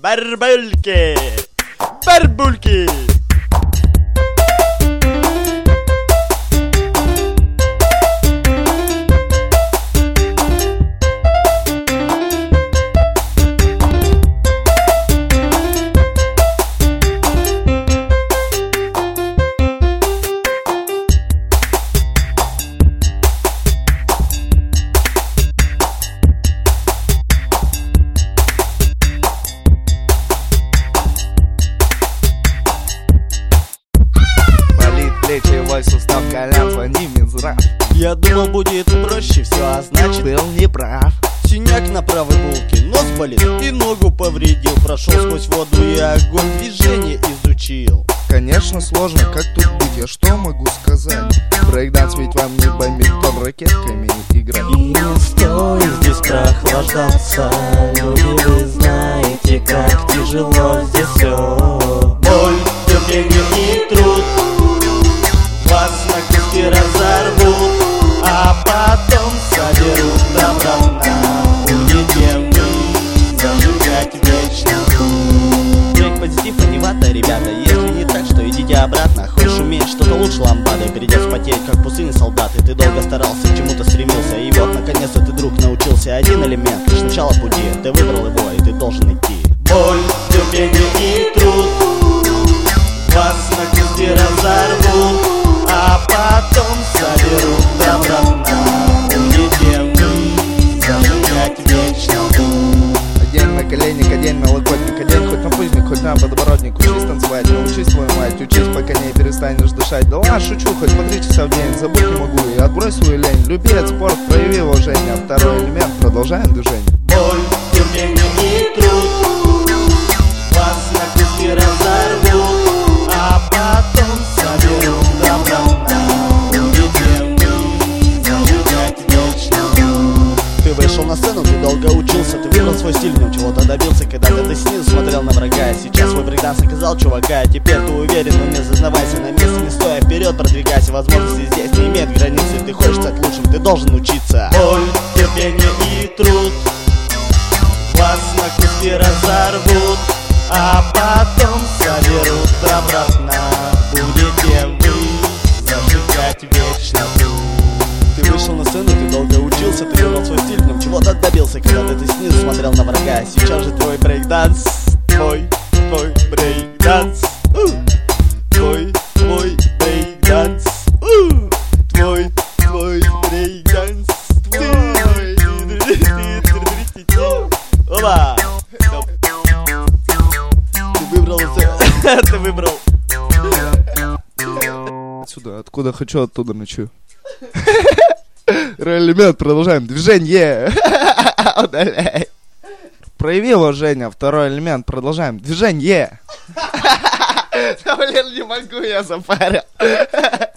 Барбульки! Барбульки! Плечевой сустав, колян, звони Минздрав. Я думал, будет проще все, а значит Был неправ. синяк на правой булке, нос болит и ногу повредил. Прошел сквозь воду и огонь, движение изучил. Конечно сложно, как тут быть, я что могу сказать? Брейкданс ведь вам не бадминтон, ракетками играть. И не стоит здесь прохлаждаться, люди, вы знаете, как тяжело здесь все. Боль, терпение и труд вас на куски разорвут, а потом соберут обратно. Будете вы зажигать вечно. Брейк позитив, а не вата, ребята. Если не так, что идите обратно. Хочешь уметь что-то лучше лампады, придется потеть, как пустынный солдат. И ты долго старался, к чему-то стремился, и вот наконец-то ты, друг, научился. Один элемент, лишь начало пути, ты выбрал его, и ты должен идти. Боль, терпение и труд вас на куски разорвут, а потом соберут обратно. Будете вы зажигать вечно. Одень на коленник, одень на локотник, одень хоть на пузник, хоть на подбородник. Учись танцевать, научись твою мать, учись, пока не перестанешь дышать. Да ладно, шучу, хоть по 3 часа в день, забыть не могу и отбрось свою лень. Люби этот спорт, прояви уважение, второй элемент, продолжаем движение. Боль, терпение и труд вас на куски разорвут, а потом соберут обратно. Будете вы зажигать вечно. Ты вышел на сцену, ты долго учился, ты выбрал свой стиль, в нем чего-то добился. Когда-то ты снизу смотрел на врага, сейчас свой брейкданс наказал чувака. А теперь ты уверен, но не зазнавайся на месте, не стоя вперед, продвигайся. Возможности здесь не имеют границы, ты хочешь стать лучшим, ты должен учиться. Боль, терпение и труд вас на куски разорвут, а потом соберут обратно. Будете вы зажигать вечно. Ты вышел на сцену, ты долго учился, ты выбрал свой стиль, в нем чего-то добился. Когда ты снизу смотрел на врага, сейчас же твой брейкданс, твой брейкданс, твой брейкданс, твой брейкданс, Опа! Ты выбрал это, ты выбрал. Отсюда, откуда хочу, оттуда ночую. Элемент, продолжаем движение. Удаляй. Прояви уважение, второй элемент, продолжаем движение. Да блин, не могу, я запарил.